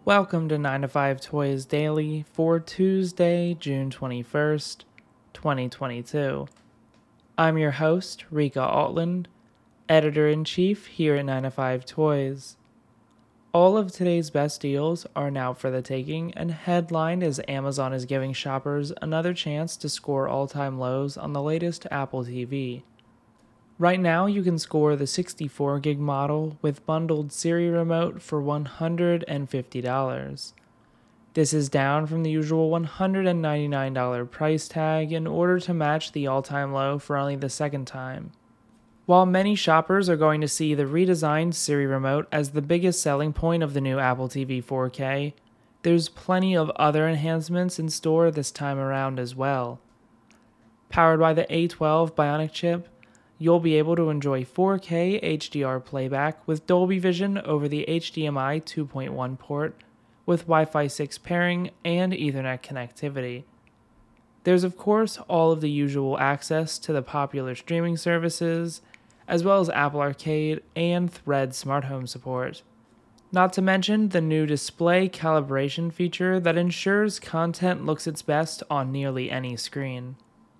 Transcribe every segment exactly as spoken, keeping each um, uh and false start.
Welcome to nine to five Toys Daily for Tuesday, June twenty-first, twenty twenty-two. I'm your host, Rika Altland, Editor-in-Chief here at nine to five Toys. All of today's best deals are now for the taking and headlined as Amazon is giving shoppers another chance to score all-time lows on the latest Apple T V. Right now, you can score the sixty-four gig model with bundled Siri remote for one hundred fifty dollars. This is down from the usual one hundred ninety-nine dollars price tag in order to match the all-time low for only the second time. While many shoppers are going to see the redesigned Siri remote as the biggest selling point of the new Apple T V four K, there's plenty of other enhancements in store this time around as well. Powered by the A twelve Bionic chip, you'll be able to enjoy four K H D R playback with Dolby Vision over the H D M I two point one port, with Wi-Fi six pairing and Ethernet connectivity. There's of course all of the usual access to the popular streaming services, as well as Apple Arcade and Thread smart home support. Not to mention the new display calibration feature that ensures content looks its best on nearly any screen.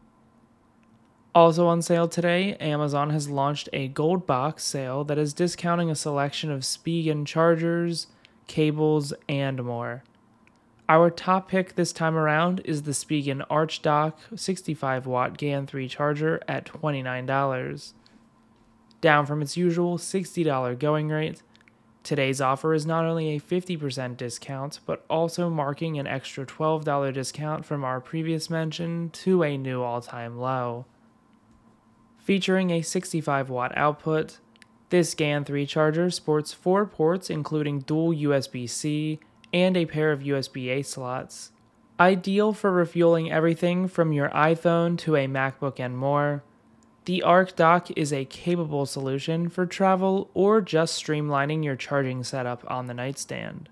Also on sale today, Amazon has launched a gold box sale that is discounting a selection of Spigen chargers, cables, and more. Our top pick this time around is the Spigen ArchDock sixty-five watt GAN three charger at twenty-nine dollars. Down from its usual sixty dollars going rate, today's offer is not only a fifty percent discount, but also marking an extra twelve dollars discount from our previous mention to a new all-time low. Featuring a sixty-five watt output, this GAN three charger sports four ports including dual U S B C and a pair of U S B A slots. Ideal for refueling everything from your iPhone to a MacBook and more, the ArchDock is a capable solution for travel or just streamlining your charging setup on the nightstand.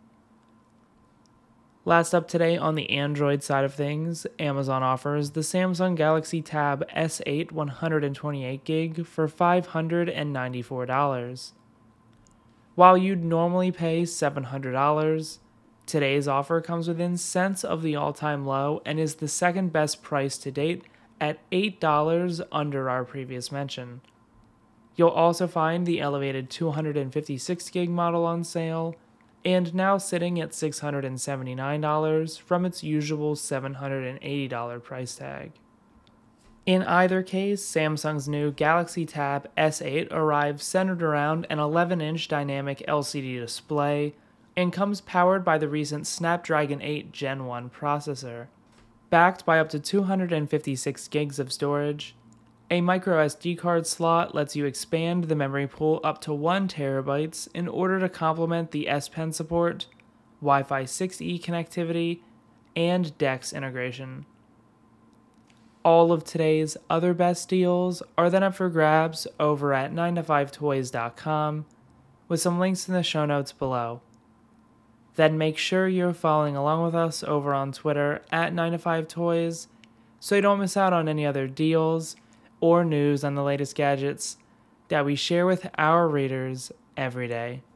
Last up today on the Android side of things, Amazon offers the Samsung Galaxy Tab S eight one hundred twenty-eight gig for five hundred ninety-four dollars. While you'd normally pay seven hundred dollars, today's offer comes within cents of the all-time low and is the second best price to date at eight dollars under our previous mention. You'll also find the elevated two hundred fifty-six gig model on sale, and now sitting at six hundred seventy-nine dollars from its usual seven hundred eighty dollars price tag. In either case, Samsung's new Galaxy Tab S eight arrives centered around an eleven inch dynamic L C D display and comes powered by the recent Snapdragon eight Gen one processor. Backed by up to two hundred fifty-six gigs of storage, a micro S D card slot lets you expand the memory pool up to one terabyte in order to complement the S Pen support, Wi-Fi six E connectivity, and DeX integration. All of today's other best deals are then up for grabs over at nine to five toys dot com, with some links in the show notes below. Then make sure you're following along with us over on Twitter at nine to five toys so you don't miss out on any other deals or news on the latest gadgets that we share with our readers every day.